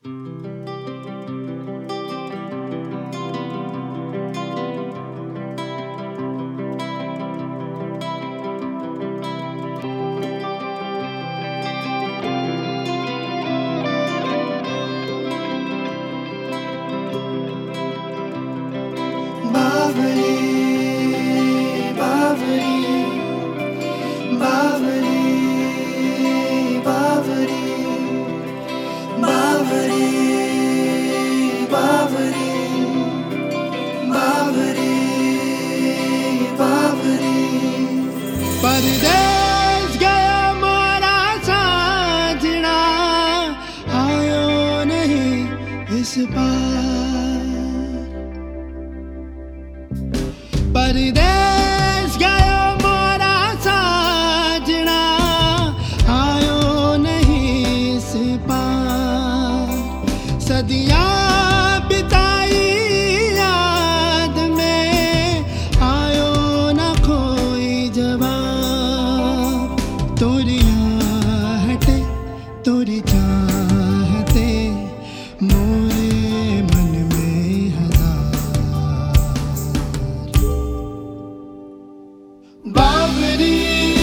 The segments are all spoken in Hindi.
परदेस गया मोरा साजना, आयो नहीं इस पार। परदेस गया मोरा साजना, आयो नहीं इस पार। सदियां बिताई याद में, आयो न कोई जवाब। तोरी आहटे तोरी चाहते, मोरे मन में हजार। बाबरी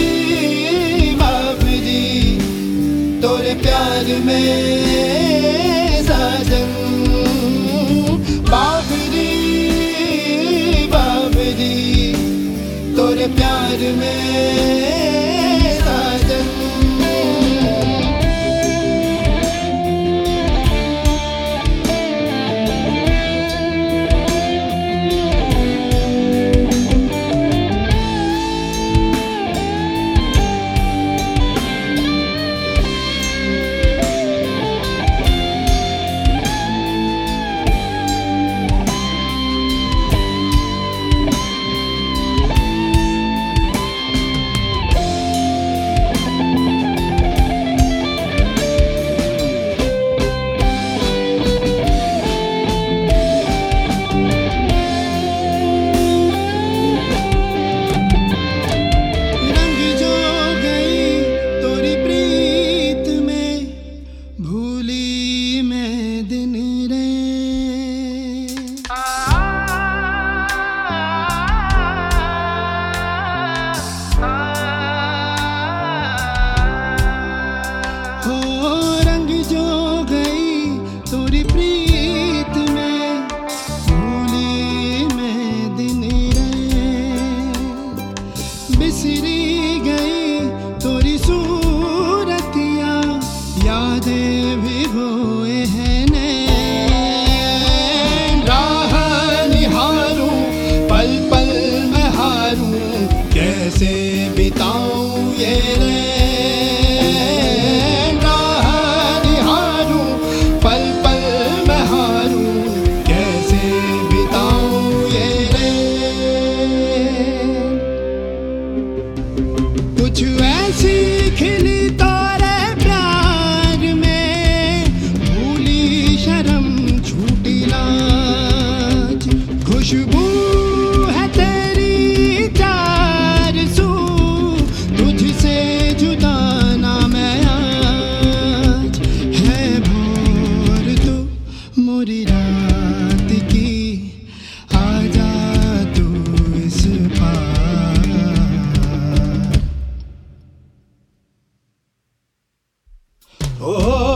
बाबरी तोरे प्यार में साजन। बाबरी बाबरी तोरे प्यार में साजन। बिसरी गई तोरी सूरतिया, यादें भी होए हैं नैन। राह निहारूं पल पल मैं हारूं, कैसे बिताऊं ये रैन। राह निहारूं पल पल मैं हारूं, कैसे बिताऊं ये रैन। कुछ ऐसी खिली तोरे प्यार में, भूली शर्म छूटी लाज। खुशबू है तेरी चार सू, तुझसे जुदा ना मैं आज। है भोर तू मोरी रात की, आजा तू इस पार। Oh